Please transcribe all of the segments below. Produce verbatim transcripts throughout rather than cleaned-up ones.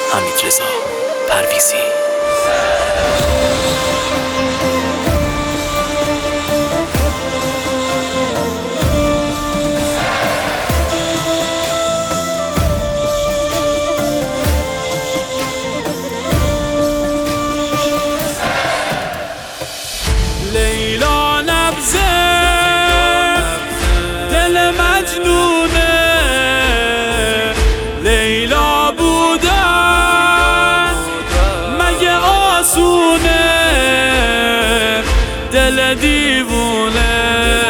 حمیدرضا پرویزی. لیلا نبضه دل مجنونه، لیلا بودن مگه آسونه، دل دیوونه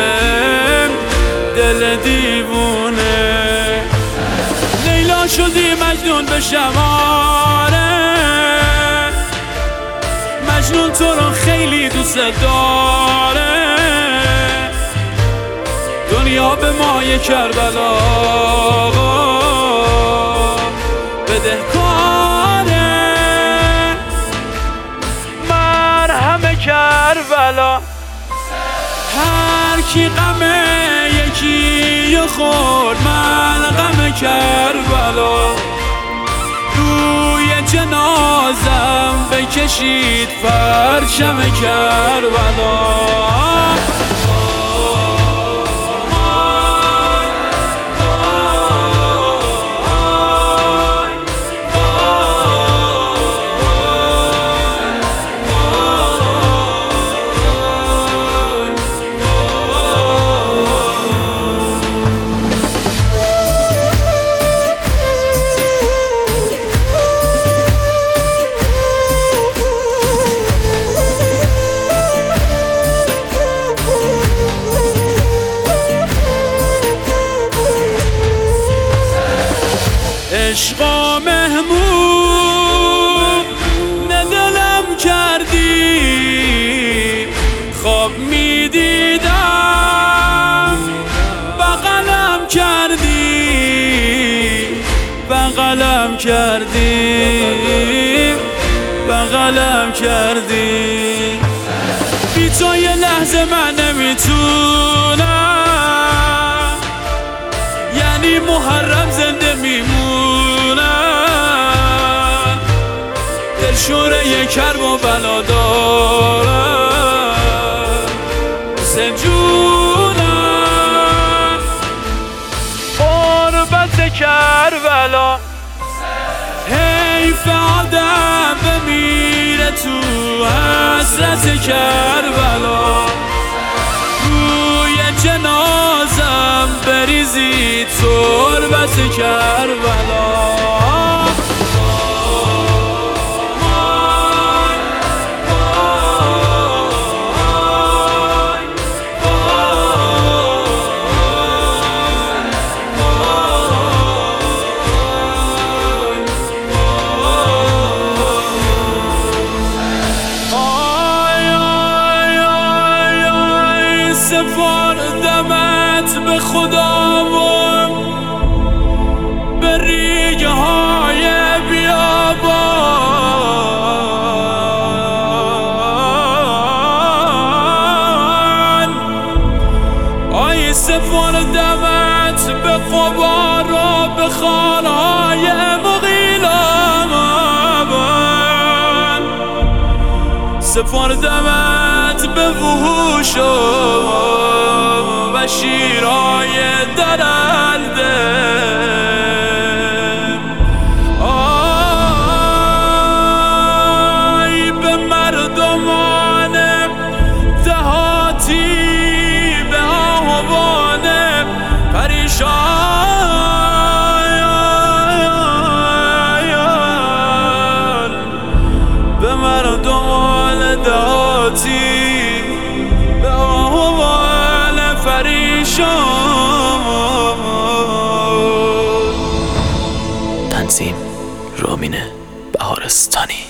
دل دیوونه. لیلا شدی مجنون به شماره، مجنون تو رو خیلی دوست داره، دنیا به مایه کربلا بدهکاره، مرهم کربلا. هر کی غم یکی خورد، من غم کربلا. روی جنازم بکشید پرچم کربلا. عشق و مهمون ندلم کردی، خواب میدیدم بغلم کردی، بغلم کردی بغلم کردی. بی تو یه لحظه من نمیتونم، یعنی محرم زنده میمونم، دلشوره کرب و بلا دارم، حسین جونم قربت کربلا. حیف آدم بمیره تو حسرت کربلا، روی جنازم بریزی تربت کربلا. سپردمت به خدا و به ریگه های بیابان. آی سپردمت به غبار و به خانهای مغیلان، سپردمت به وحوش و شیرهای درنده. آی به مردمان دهاتی، به آهوان پریشان، به مردمان دهاتی، به آهوان پریشان. تنظیم رامین بهارستانی.